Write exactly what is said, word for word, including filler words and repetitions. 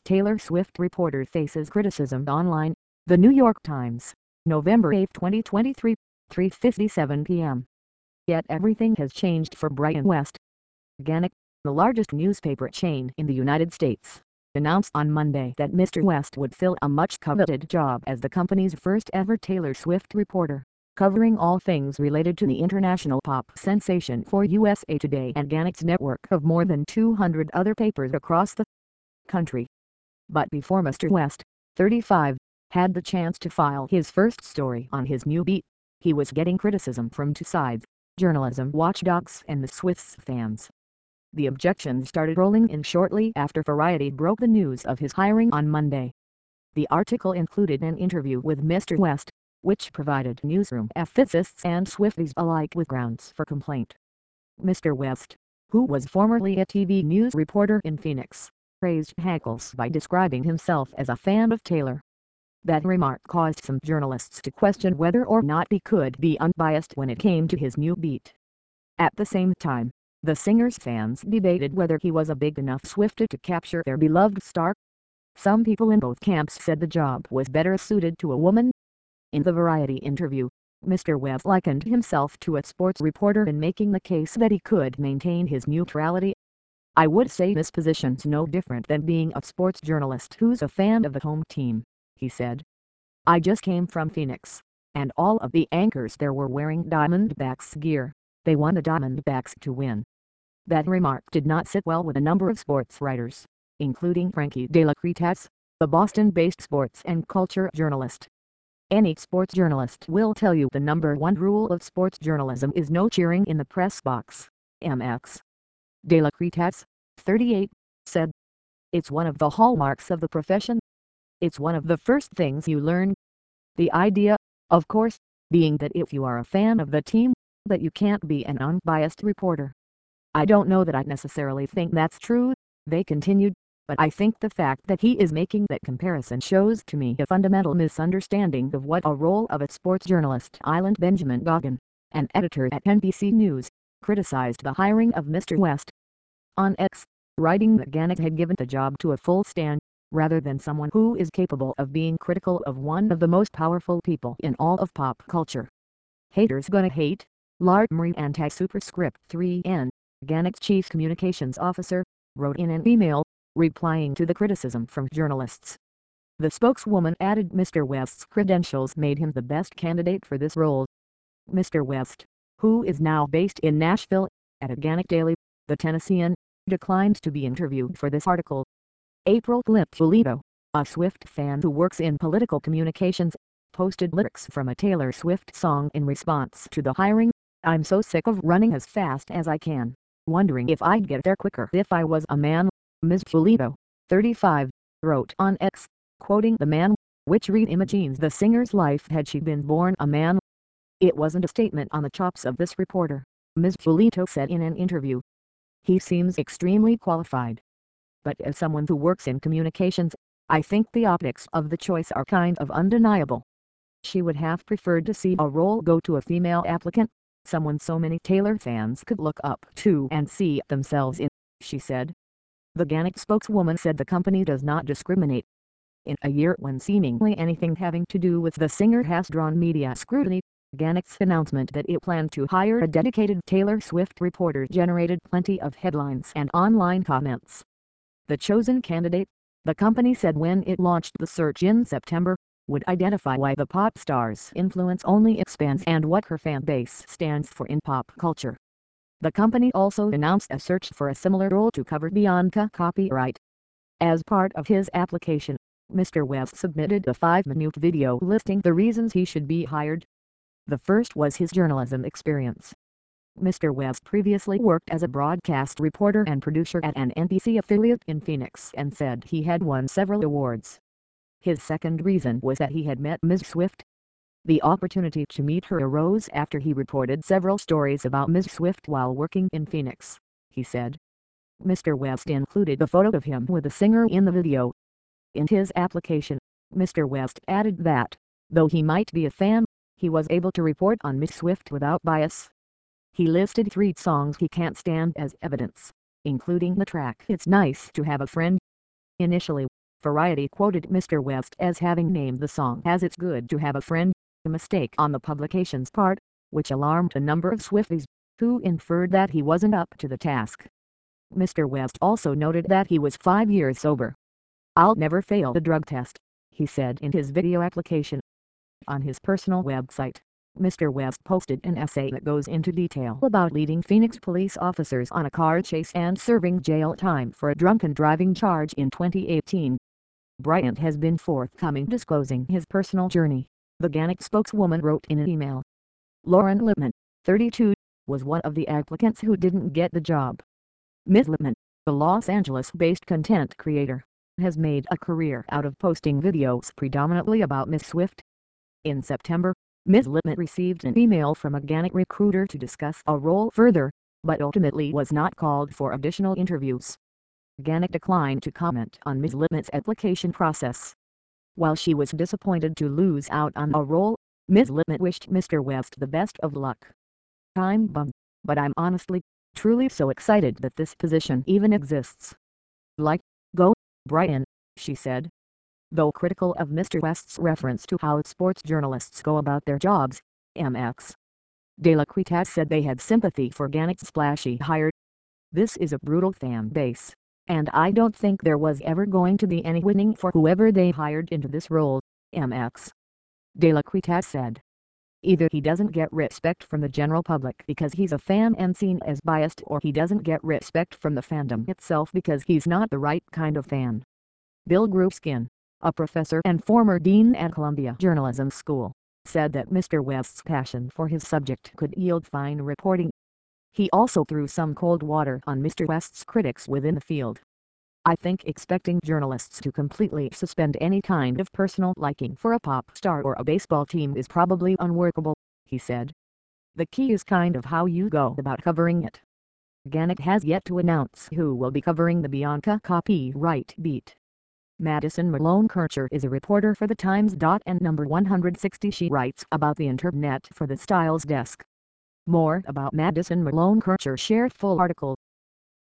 Taylor Swift reporter faces criticism online. The New York Times, November eighth twenty twenty-three, three fifty-seven p m Yet everything has changed for Brian West. Gannett, the largest newspaper chain in the United States, announced on Monday that Mister West would fill a much-coveted job as the company's first-ever Taylor Swift reporter, covering all things related to the international pop sensation for U S A Today and Gannett's network of more than two hundred other papers across the country. But before Mister West, thirty-five, had the chance to file his first story on his new beat, he was getting criticism from two sides: journalism watchdogs and the Swifts fans. The objections started rolling in shortly after Variety broke the news of his hiring on Monday. The article included an interview with Mister West, which provided newsroom aficionados and Swifties alike with grounds for complaint. Mister West, who was formerly a T V news reporter in Phoenix, raised hackles by describing himself as a fan of Taylor. That remark caused some journalists to question whether or not he could be unbiased when it came to his new beat. At the same time, the singer's fans debated whether he was a big enough Swiftie to capture their beloved star. Some people in both camps said the job was better suited to a woman. In the Variety interview, Mister West likened himself to a sports reporter in making the case that he could maintain his neutrality. "I would say this position's no different than being a sports journalist who's a fan of the home team," he said. "I just came from Phoenix, and all of the anchors there were wearing Diamondbacks gear. They want the Diamondbacks to win." That remark did not sit well with a number of sports writers, including Frankie De La Cretas, the Boston-based sports and culture journalist. "Any sports journalist will tell you the number one rule of sports journalism is no cheering in the press box," M X De La Cretas, thirty-eight, said. "It's one of the hallmarks of the profession. It's one of the first things you learn. The idea, of course, being that if you are a fan of the team, that you can't be an unbiased reporter. I don't know that I necessarily think that's true," they continued, "but I think the fact that he is making that comparison shows to me a fundamental misunderstanding of what a role of a sports journalist." Island Benjamin Goggin, an editor at N B C News, criticized the hiring of Mister West on X, writing that Gannett had given the job to a full stand, rather than someone who is capable of being critical of one of the most powerful people in all of pop culture. "Haters gonna hate," Lard Marie anti-superscript three N, Gannett's chief communications officer, wrote in an email, replying to the criticism from journalists. The spokeswoman added Mister West's credentials made him the best candidate for this role. Mister West, who is now based in Nashville, at a Gannett Daily, the Tennessean, declined to be interviewed for this article. April Pulido, a Swift fan who works in political communications, posted lyrics from a Taylor Swift song in response to the hiring. "I'm so sick of running as fast as I can, wondering if I'd get there quicker if I was a man," Miz Pulido, thirty-five, wrote on X, quoting the man, which reimagines the singer's life had she been born a man. "It wasn't a statement on the chops of this reporter," Miz Pulido said in an interview. "He seems extremely qualified. But as someone who works in communications, I think the optics of the choice are kind of undeniable. She would have preferred to see a role go to a female applicant, someone so many Taylor fans could look up to and see themselves in," she said. The Gannett spokeswoman said the company does not discriminate. In a year when seemingly anything having to do with the singer has drawn media scrutiny, Gannett's announcement that it planned to hire a dedicated Taylor Swift reporter generated plenty of headlines and online comments. The chosen candidate, the company said when it launched the search in September, would identify why the pop star's influence only expands and what her fan base stands for in pop culture. The company also announced a search for a similar role to cover Bianca copyright. As part of his application, Mister West submitted a five-minute video listing the reasons he should be hired. The first was his journalism experience. Mister West previously worked as a broadcast reporter and producer at an N B C affiliate in Phoenix and said he had won several awards. His second reason was that he had met Miz Swift. The opportunity to meet her arose after he reported several stories about Miz Swift while working in Phoenix, he said. Mister West included a photo of him with the singer in the video. In his application, Mister West added that, though he might be a fan, he was able to report on Miz Swift without bias. He listed three songs he can't stand as evidence, including the track "It's Nice to Have a Friend." Initially, Variety quoted Mister West as having named the song as "It's Good to Have a Friend," a mistake on the publication's part, which alarmed a number of Swifties, who inferred that he wasn't up to the task. Mister West also noted that he was five years sober. "I'll never fail the drug test," he said in his video application. On his personal website, Mister West posted an essay that goes into detail about leading Phoenix police officers on a car chase and serving jail time for a drunken driving charge in twenty eighteen. Bryant has been forthcoming disclosing his personal journey, the Gannett spokeswoman wrote in an email. Lauren Lipman, thirty-two, was one of the applicants who didn't get the job. Miz Lipman, the Los Angeles-based content creator, has made a career out of posting videos predominantly about Miss Swift. In September, Miz Lipman received an email from a Gannett recruiter to discuss a role further, but ultimately was not called for additional interviews. Gannett declined to comment on Miz Lipman's application process. While she was disappointed to lose out on a role, Miz Lipman wished Mister West the best of luck. "I'm bummed, but I'm honestly, truly so excited that this position even exists. Like, go, Brian," she said. Though critical of Mister West's reference to how sports journalists go about their jobs, M X De La Quitas said they had sympathy for Gannett's splashy hire. "This is a brutal fan base, and I don't think there was ever going to be any winning for whoever they hired into this role," M X De La Quitas said. "Either he doesn't get respect from the general public because he's a fan and seen as biased, or he doesn't get respect from the fandom itself because he's not the right kind of fan." Bill Gruskin, a professor and former dean at Columbia Journalism School, said that Mister West's passion for his subject could yield fine reporting. He also threw some cold water on Mister West's critics within the field. "I think expecting journalists to completely suspend any kind of personal liking for a pop star or a baseball team is probably unworkable," he said. "The key is kind of how you go about covering it." Gannett has yet to announce who will be covering the Bianca copyright beat. Madison Malone Kircher is a reporter for the Times. And number one hundred sixty she writes about the internet for the Styles Desk. More about Madison Malone Kircher, share full article.